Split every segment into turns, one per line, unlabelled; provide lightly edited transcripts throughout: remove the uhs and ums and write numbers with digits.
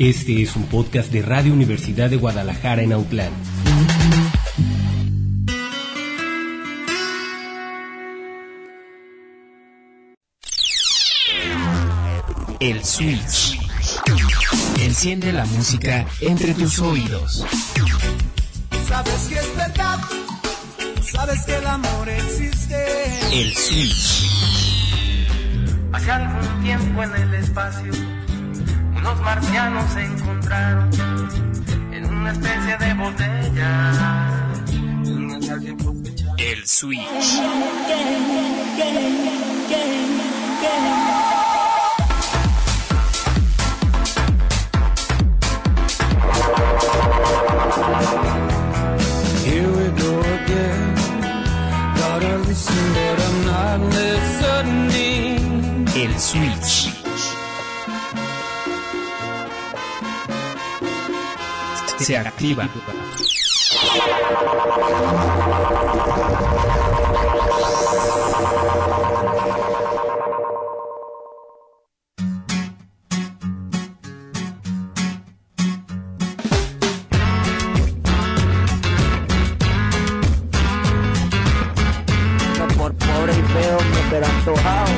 Este es un podcast de Radio Universidad de Guadalajara en Autlán.
El Switch. Enciende la música entre tus oídos.
Sabes que es verdad, sabes que el amor existe.
El Switch.
Hace algún tiempo en el espacio, unos marcianos se encontraron en una especie de botella.
El Switch.
Here we go again. Gotta listen, but I'm not listening.
El Switch. Se activa.
No por pobre y feo me pero antojado.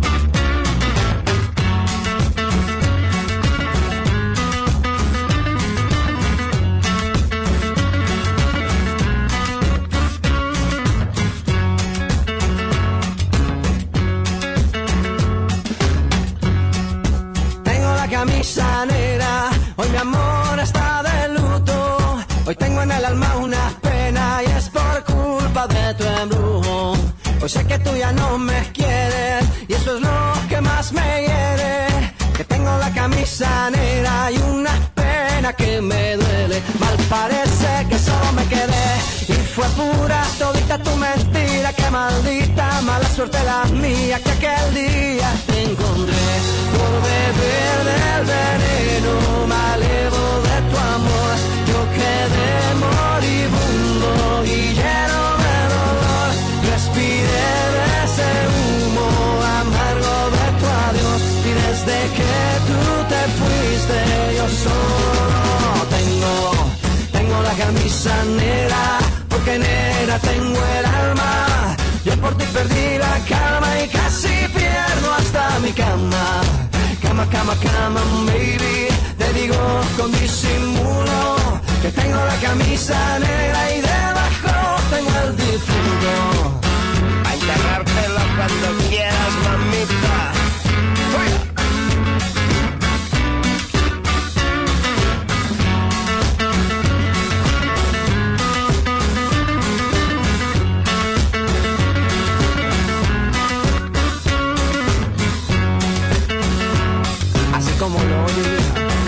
Camisa negra, hoy mi amor está de luto. Hoy tengo en el alma una pena y es por culpa de tu embrujo. Hoy sé que tú ya no me quieres y eso es lo que más me hiere. Que tengo la camisa negra y una pena que me duele. Mal parece que solo me quedé y fue pura todita tu mentira. Que maldita mala suerte la mía que aquel día te encontré. Por beber del veneno malevo de tu amor, yo quedé moribundo y lleno de dolor. Respiré de ese humo amargo de tu adiós y desde que tú te fuiste yo solo tengo la camisa negra, porque negra tengo el alma. Yo por ti perdí la calma y casi pierdo hasta mi cama. Cama, cama, cama, baby. Te digo con disimulo que tengo la camisa negra y debajo tengo el difunto.
A enterrártelo cuando quieras, mamita. ¡Uy!
Como lo oí.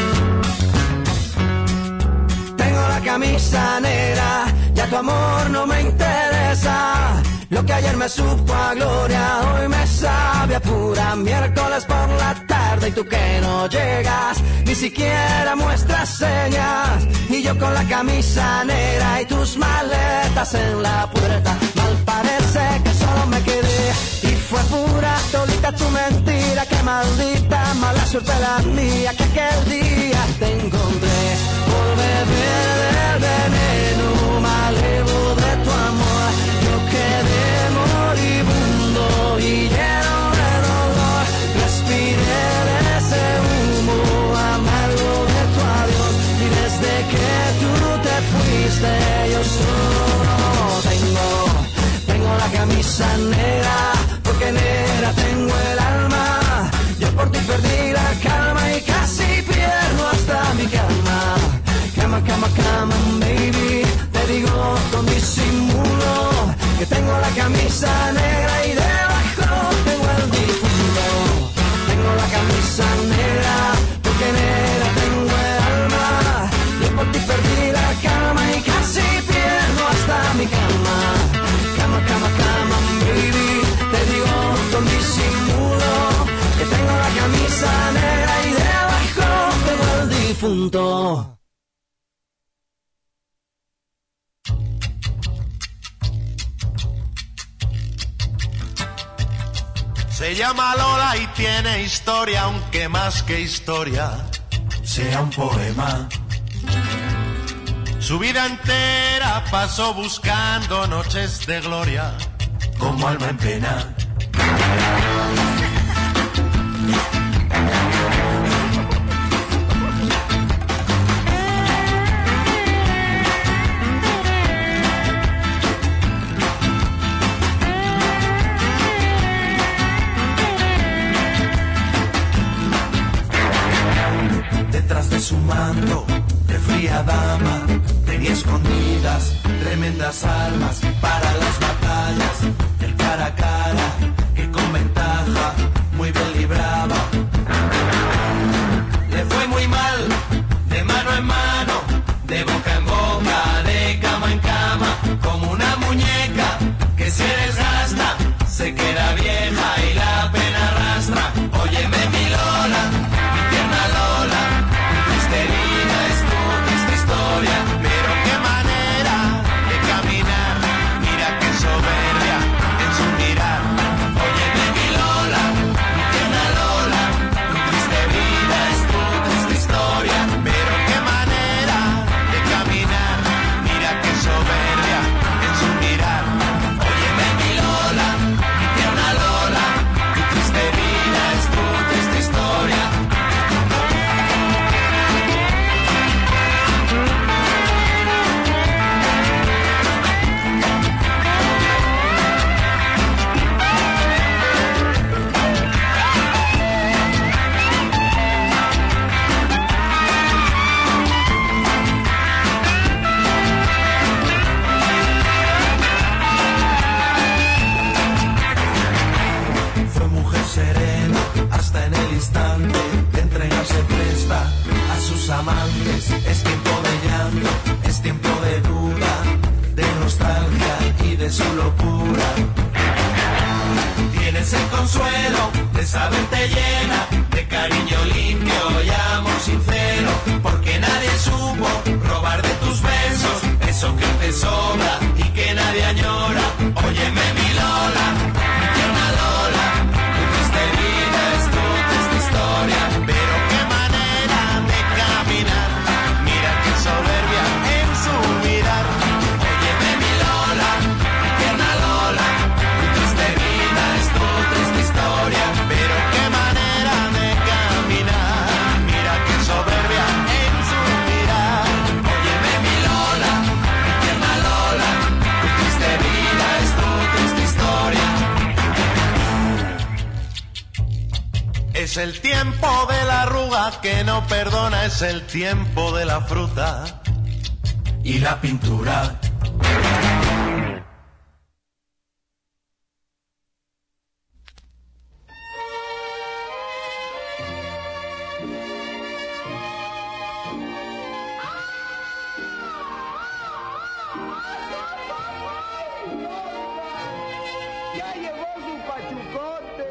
Tengo la camisa negra, ya tu amor no me interesa. Lo que ayer me supo a gloria, hoy me sabe a pura. Miércoles por la tarde y tú que no llegas, ni siquiera muestras señas. Y yo con la camisa negra y tus maletas en la puerta. Mal parece que solo me quedé y fue pura todita tu mentira. Que maldita mala suerte la mía que aquel día te encontré. Por beber del veneno malevo de tu amor, yo quedé moribundo y lleno de dolor. Respiré de ese humo amargo de tu adiós y desde que tú te fuiste yo solo tengo la camisa negra, porque negra tengo el alma. Yo por ti perdí la calma y casi pierdo hasta mi cama. Cama, cama, cama, baby. Te digo con disimulo que tengo la camisa negra y debajo tengo el difunto. Tengo la camisa negra, porque negra tengo el alma. Yo por ti perdí la calma y casi pierdo hasta mi cama. Cama, cama, cama, baby. Te digo con disimulo que tengo la camisa negra y debajo tengo el difunto.
Se llama Lola y tiene historia, aunque más que historia sea un poema.
Su vida entera pasó buscando noches de gloria,
como alma en pena. Detrás de su manto, de fría dama, tenía escondidas tremendas armas para las batallas, el cara a cara, que con ventaja muy bien libraba. Le fue muy mal, de mano en mano, de boca en boca, de cama en cama, como una muñeca que se desgasta, se queda vieja y la pena arrastra. Óyeme mi Lola, mi tierna Lola, tu triste vida es tu triste historia,
pero qué manera de caminar, mira qué soberbia en su mirar.
Óyeme mi Lola, mi tierna Lola, tu triste vida es tu triste historia,
pero qué manera de caminar, mira qué soberbia en su mirar.
Óyeme mi Lola, mi tierna Lola, tu triste vida es tu triste historia. Fue mujer serena hasta en el instante de entregarse presta a sus amantes. Es tiempo de llanto, es tiempo de duda, de nostalgia y de su locura. Tienes el consuelo de saberte llena de cariño limpio y amor sincero, porque nadie supo robar de tus besos eso que te sobra y que nadie añora. Óyeme mi Lola, mi tierna Lola, tu triste vida es tu triste historia,
Pero qué manera de caminar, mira qué soberbia en su mirar.
óyeme mi Lola, mi tierna Lola, tu triste vida es tu triste historia,
Pero qué manera de caminar, mira qué soberbia en su mirar.
óyeme mi Lola, mi tierna Lola, tu triste vida es tu triste historia.
Es el tiempo de la arruga que no perdona, es el tiempo de la fruta
Y la pintura.
Ya llegó su pachucote.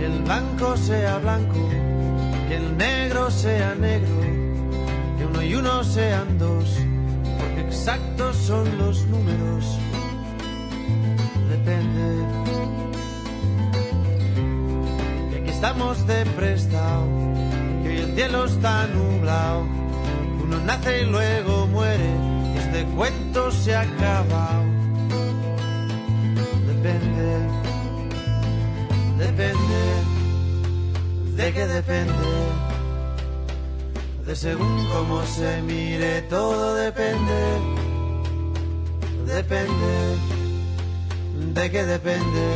el blanco sea blanco, que el negro sea negro, que uno y uno sean dos, porque exactos son los números. Depende, que aquí estamos de prestado, que hoy el cielo está nublado, uno nace y luego muere, y este cuento se ha acabado. Depende, depende, ¿de qué depende? De según cómo se mire, todo depende. Depende, ¿de qué depende?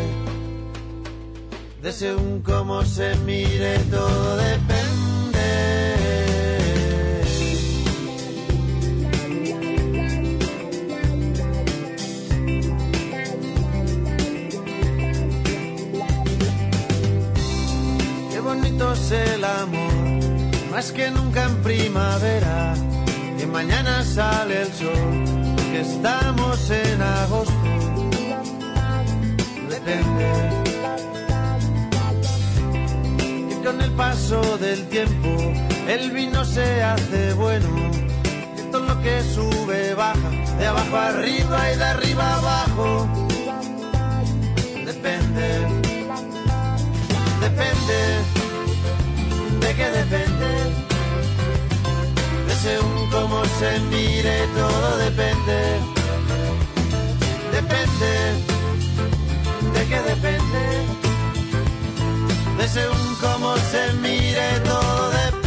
De según cómo se mire, todo depende. Es el amor, más que nunca en primavera, que mañana sale el sol, que estamos en agosto. Depende, que con el paso del tiempo el vino se hace bueno, que todo lo que sube baja, de abajo arriba y de arriba abajo. Depende, depende, ¿de qué depende? De según cómo se mire, todo depende. Depende, ¿de qué depende? De según cómo se mire, todo depende.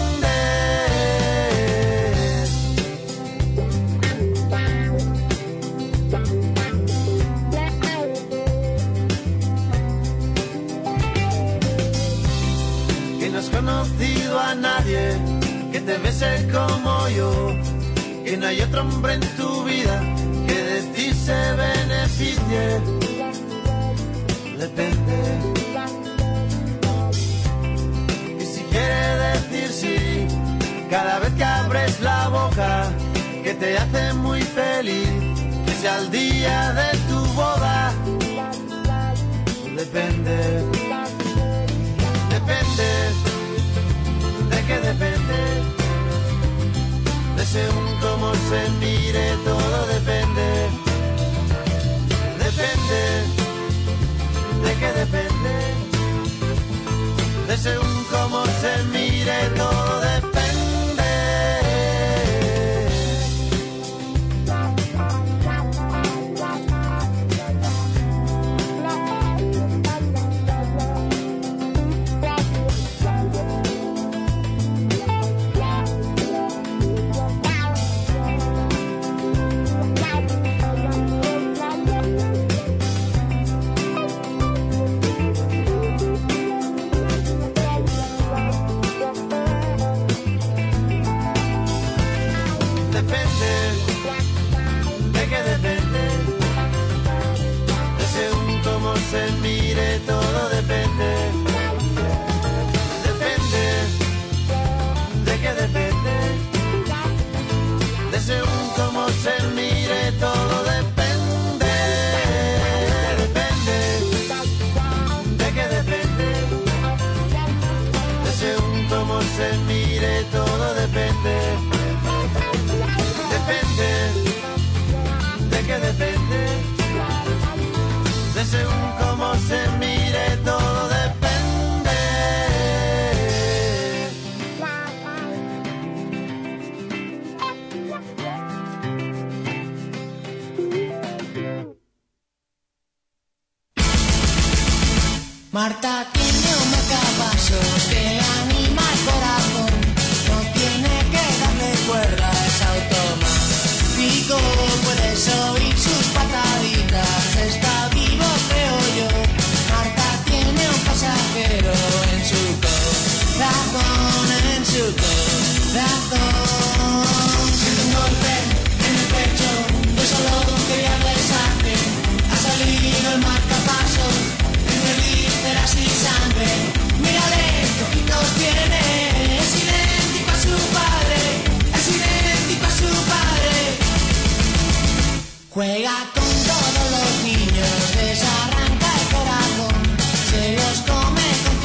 No has conocido a nadie que te bese como yo, que no hay otro hombre en tu vida que de ti se beneficie. Depende, y si quiere decir sí cada vez que abres la boca, que te hace muy feliz, que sea el día de tu boda. Depende, depende, ¿de qué depende? De según cómo se mire, todo depende. Depende, ¿de qué depende? De según cómo se mire, todo depende. Se mire, todo depende. Depende, ¿de qué depende? De según cómo se mire, todo depende. Depende, ¿de qué depende? De según cómo se mire, todo depende. Depende, ¿de qué depende? De según cómo se mire, todo depende.
Marta tiene un marcapasos que anima el corazón, no tiene que darle cuerda, es automático, puedes oír sus pataditas, está vivo creo yo. Marta tiene un pasajero en su corazón, en su corazón. Siente un golpe en el pecho, yo solo quería besarte, ha salido el marcapasos, entre vísceras y sangre. Mírale, qué ojitos tiene, es idéntico a su padre, es idéntico a su padre. Juega con todos los niños, les arranca el corazón, se los come con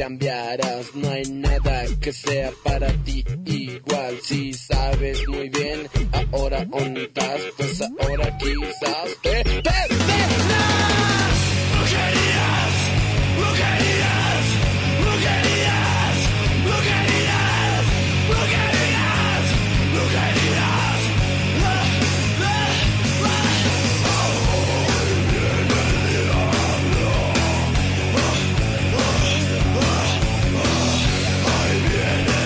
cambiarás. No hay nada que sea para ti igual. Si sabes muy bien ahora dónde estás, pues ahora quizás te perderás. Brujerías, brujerías, brujerías, brujerías, brujerías, brujerías. Hoy viene el diablo. Ahí viene.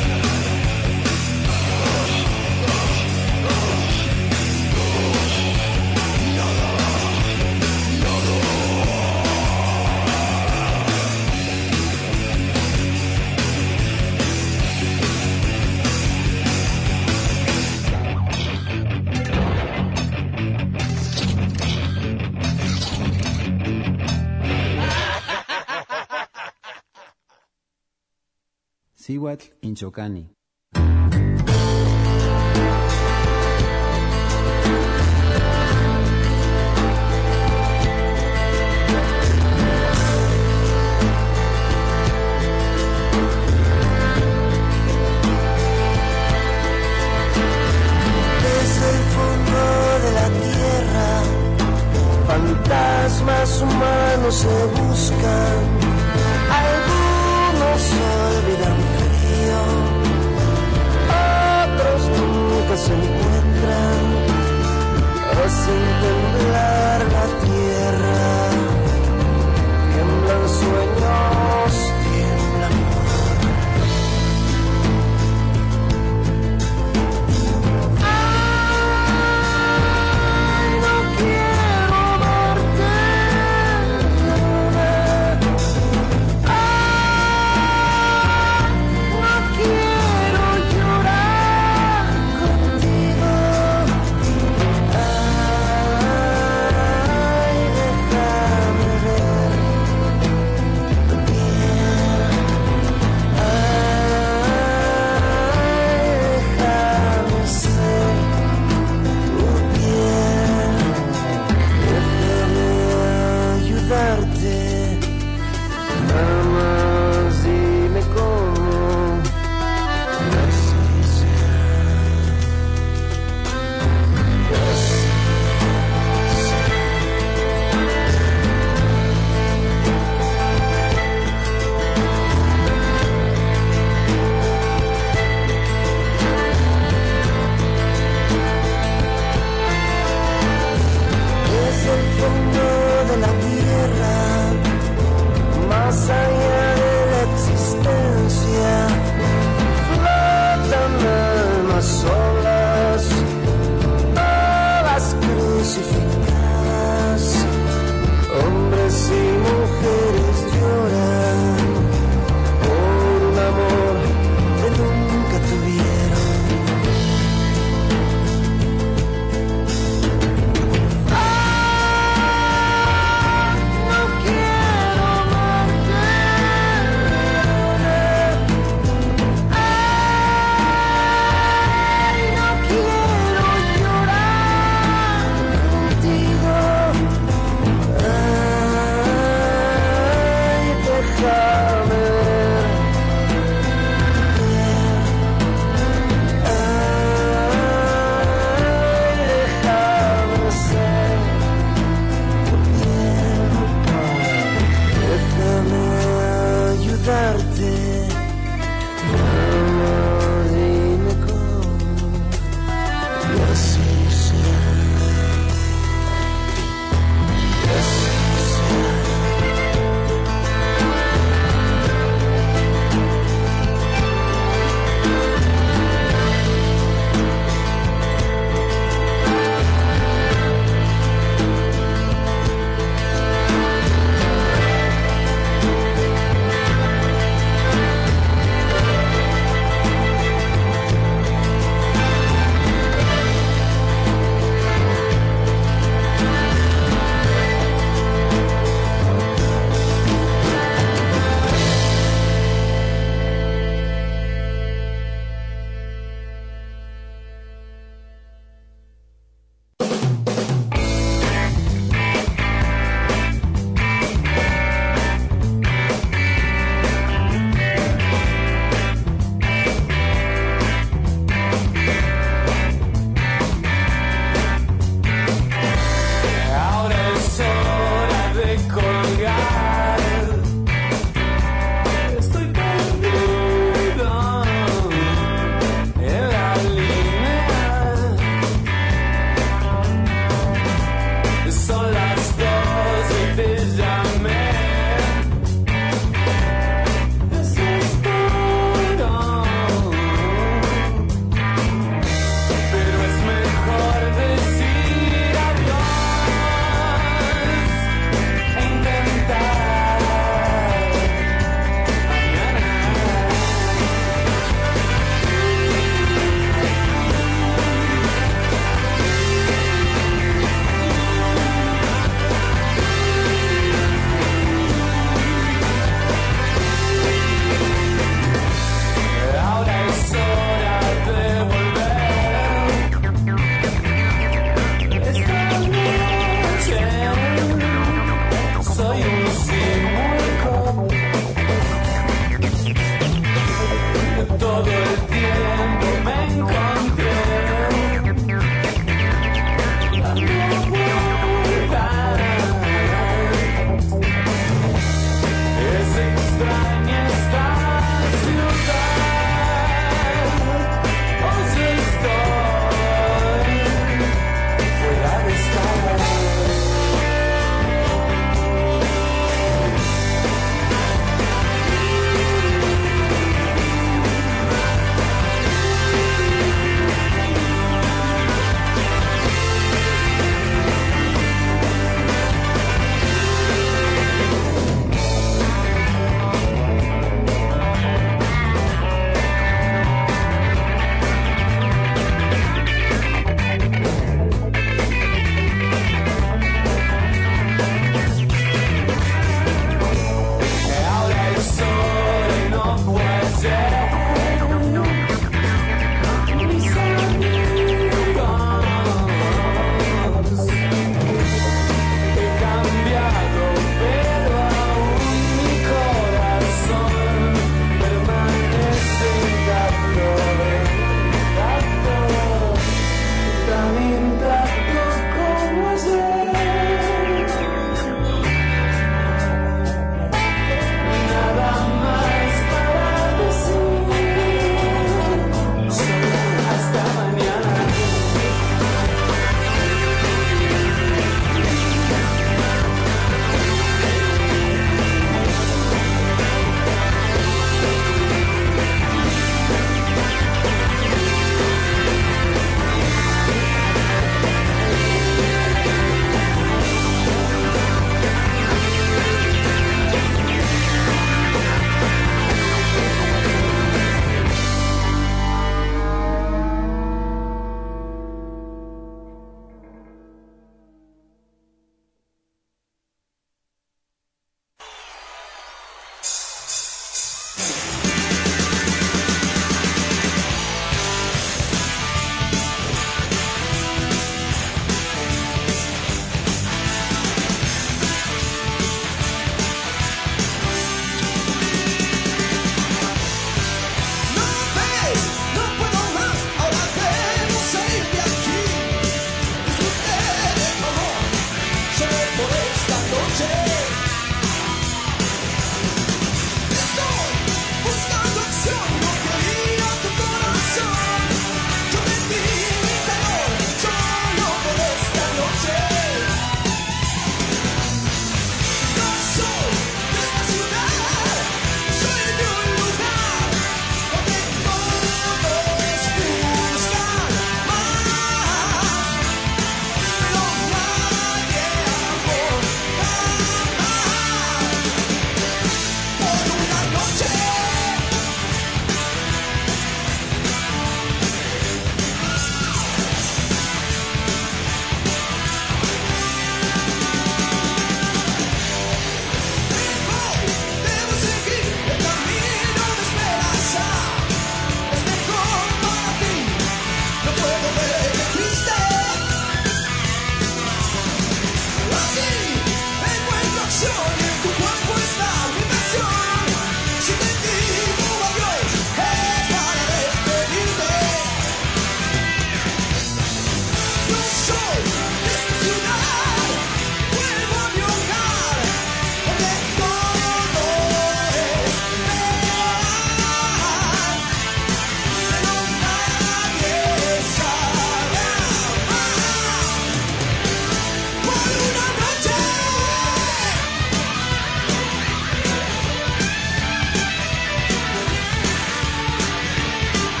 Cihuatl Inchocani.
Desde el fondo de la tierra, fantasmas humanos se buscan. Algunos olvidan frío
todo el tiempo me encontré a mi puerta. Es extraña esta ciudad, hoy estoy fuera de estar.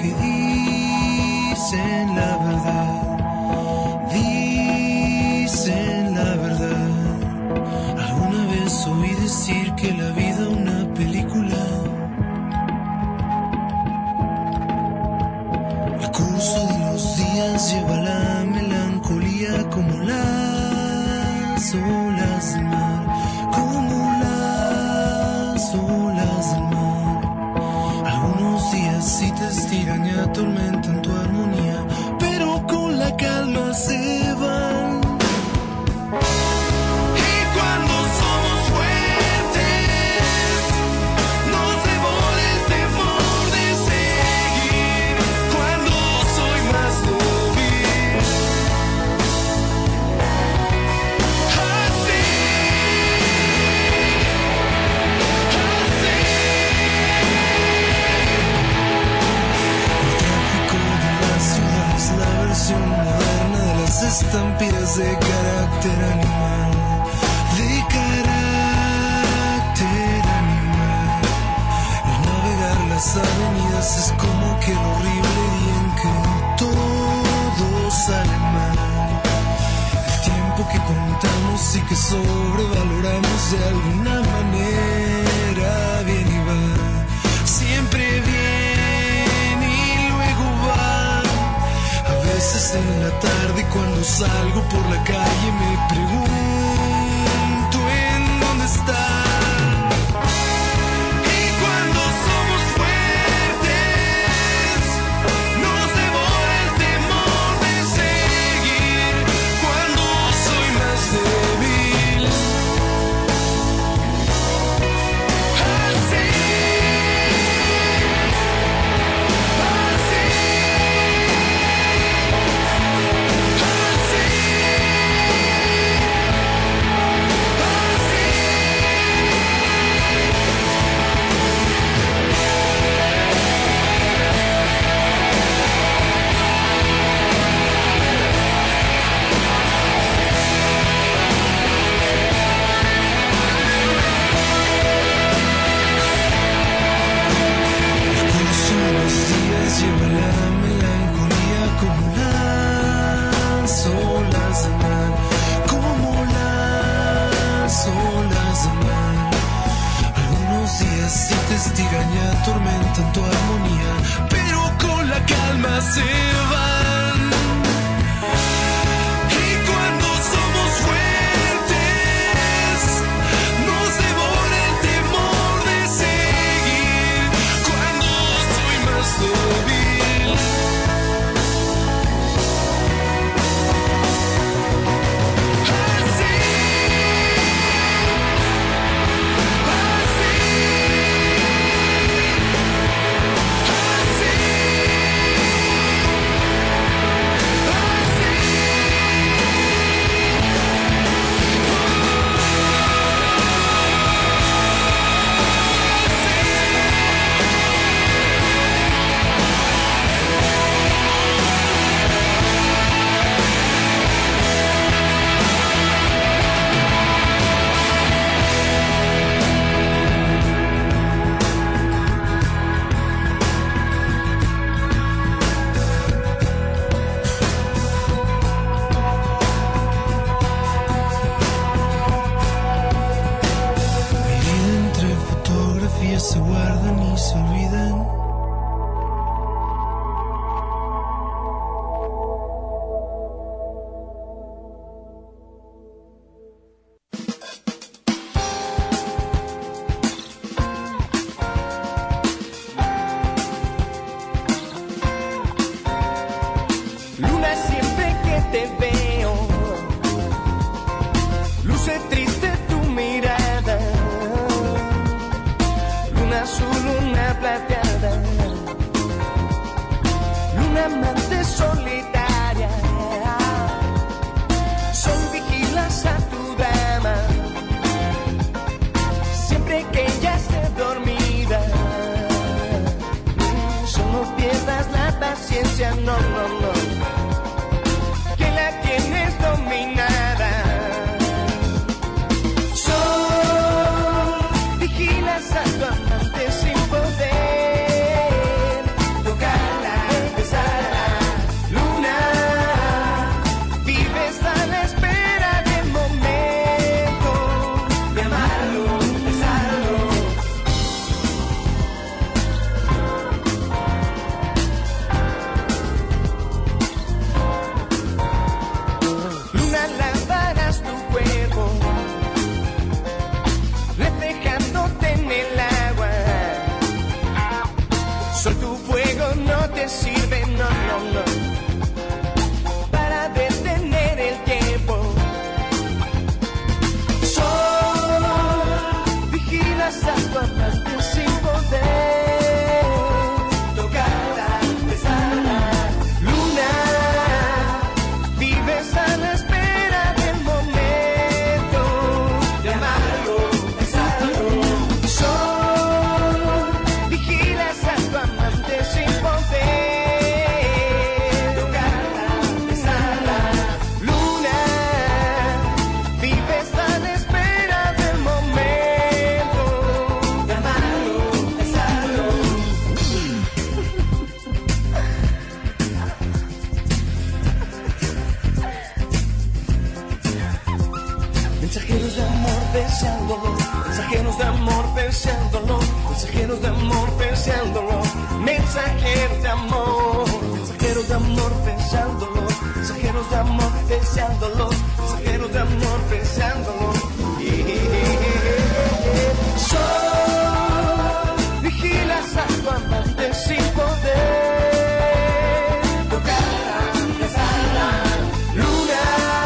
que dicen la verdad, dicen la verdad. Alguna vez oí decir que la vida es una película. El curso de los días lleva la melancolía como las olas del mar, como las olas del mar. Algunos días sí te estiran y atormentan tu armonía, pero con la calma se van. Y cuando somos fuertes, nos devora el temor de seguir. Cuando soy más débil, así, la versión moderna de las estampidas de carácter animal, de carácter animal. El navegar las avenidas es como que el horrible día en que todo sale mal. El tiempo que contamos y que sobrevaloramos de alguna manera viene y va, siempre viene y luego va. A veces en la tarde cuando salgo por la calle me pregunto en dónde está. Y cuando somos fuertes, nos devora el temor de seguir. Cuando soy más débil, así. Lleva la melancolía como las olas del mar, como las olas del mar. Algunos días sí te estiran y atormentan tu armonía, pero con la calma se van. Y cuando somos fuertes, nos devora el temor de seguir. Cuando soy más débil, se guardan y se olvidan.
Luna, siempre que te veo, luce triste tu mirada. Luna azul, luna plateada, luna amante solitaria. Sol, vigilas a tu dama, siempre que ella esté dormida. Solo pierdas la paciencia, no, no, no, que la tienes dominada. Sol, vigilas a tu amante sin poder tocarla. mensajeros de amor deseándolo, mensajeros de amor deseándolo, mensajeros de amor deseándolo, mensajeros de amor, mensajeros de amor deseándolo, mensajeros de amor deseándolo, mensajeros de amor deseándolo. Sol, vigilas a tu amante sin poder tocarla, besarla. Luna,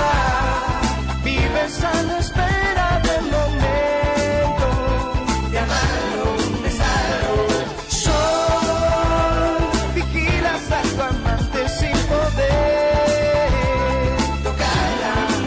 vives a la espera del momento de amarlo, besarlo. Sol, vigilas a tu amante sin poder tocarla,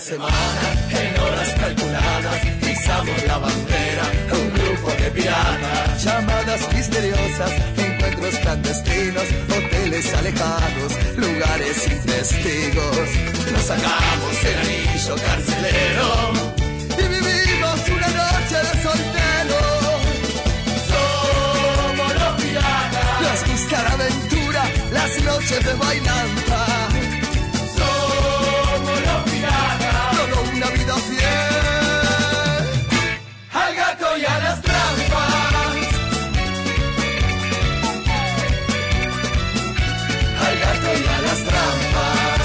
semana, en horas calculadas, izamos la bandera, un grupo de piratas. Llamadas misteriosas, encuentros clandestinos, hoteles alejados, lugares sin testigos. Nos sacamos el anillo carcelero y vivimos una noche de soltero. Somos los piratas. Nos gusta la aventura, las noches de bailanta. Somos los piratas. Solo una vida fiel al gato y a las trampas. Al gato y a las trampas.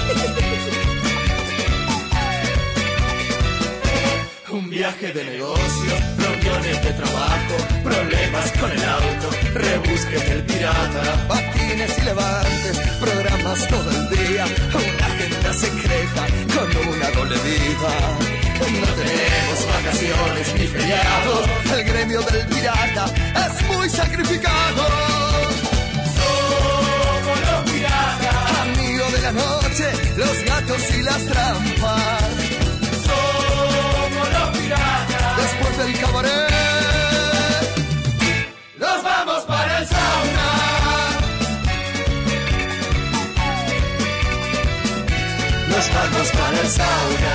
Un viaje de negocio, reuniones de trabajo, problemas con el auto, rebusques del pirata, patines y levantes, programas todo el día, una agenda secreta con una doble vida. No tenemos vacaciones ni feriados, el gremio del pirata es muy sacrificado. Somos los piratas, amigos de la noche, los gatos y las trampas. Somos los piratas, después del cabaret nos vamos para el sauna. Nos vamos para el sauna.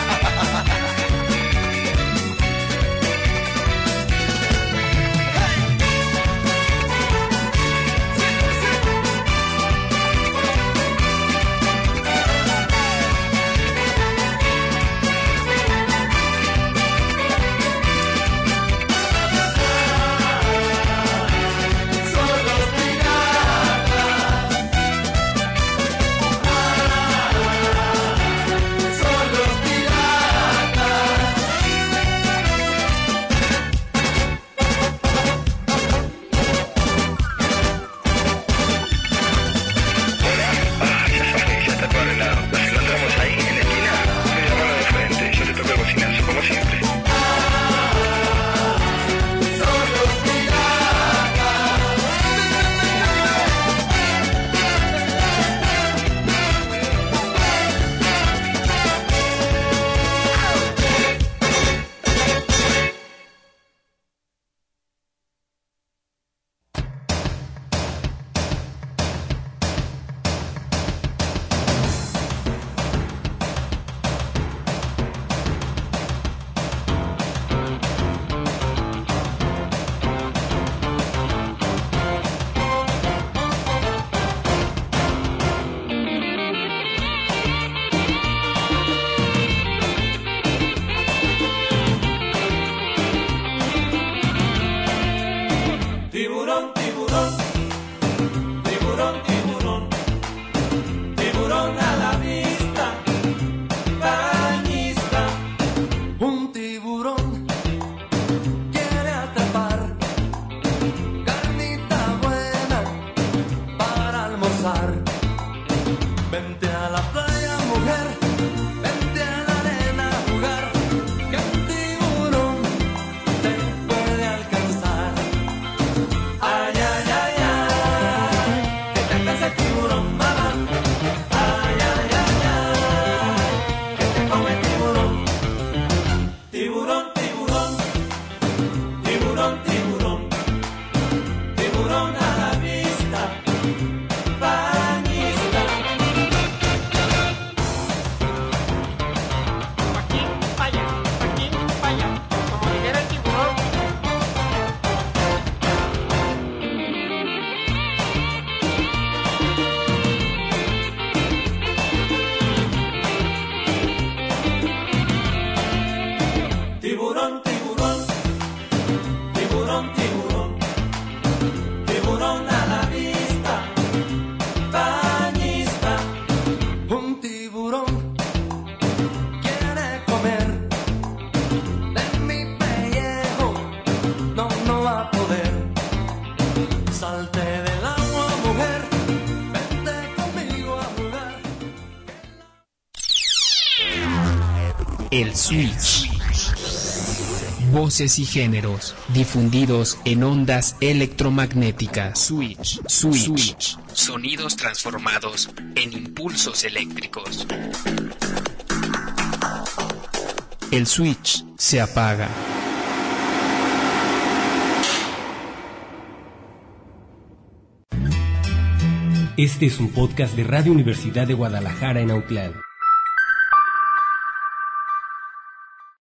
El Switch. Voces y géneros difundidos en ondas electromagnéticas. Switch. Sonidos transformados en impulsos eléctricos. el switch se apaga.
Este es un podcast de Radio Universidad de Guadalajara en Autlán.